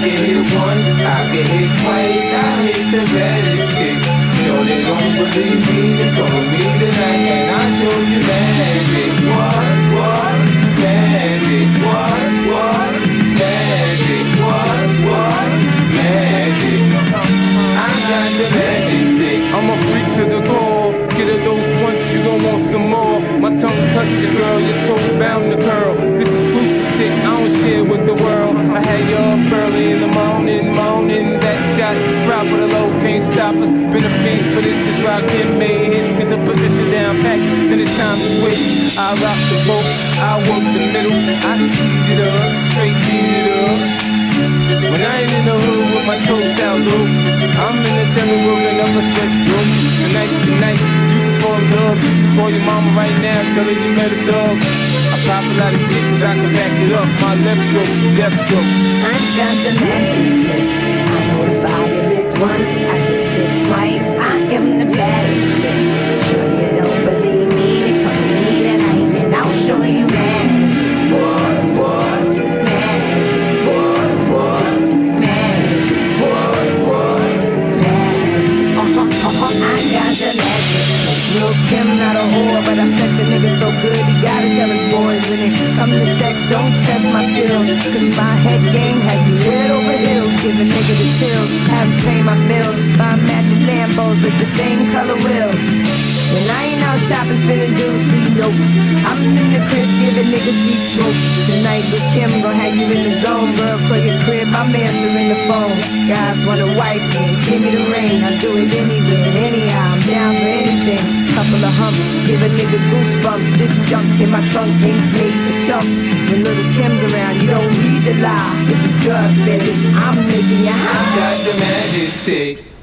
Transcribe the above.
get hit once, I get hit twice. I hit the baddest shit. Sure they don't believe me, then come with me tonight and I'll show you magic. What? Magic. What? Magic. What? Magic. I got the magic stick. I'm a freak to the core. Get a dose once, you gon' want some more. My tongue touch your girl, your toes bound to curl. This exclusive stick, I don't share with the world. I had you up early in the morning, moaning. Back shots proper, the low can't stop us. Been a fiend for this, is rockin' made hits. Get the position down pack, then it's time to switch. I rock the boat, I work the middle. I speed it up, straight beat it up. When I ain't in the hood with my toes out low, I'm in the jungle working up a stretch group. Tonight's the night, you can fall in love. You can call your mama right now, tell her you met a dog. I pop a lot of shit cause I can back it up. My left stroke, left stroke. I got the magic trick. I know if I get lit once, I get lit twice. I am the baddest shit. Sure you don't believe me, then come with me tonight and I'll show you magic. What? Magic. What? Magic. What? Magic. I got the magic. Lil' Kim not a whore, but I sex a nigga so good he gotta tell his boys when it come to sex, don't test my skills. Cause my head game had you head over heels. Give a nigga the chills, haven't paid my bills. Buy matching Lambos with the same color wheels. When I ain't out shopping, spending dudes, see notes. I'm in the crib, giving niggas deep throat. Tonight with Kim, gon' have you in the zone. Girls, call your crib, I'm answering the phone. Guys wanna wife me, give me the ring. I do it anywhere, anyhow, I'm down for anything. Couple of humps, give a nigga goosebumps. This junk in my trunk ain't made for chumps. When little Kim's around, you don't need to lie. This is drugs, baby, I'm making you high. I got the magic sticks.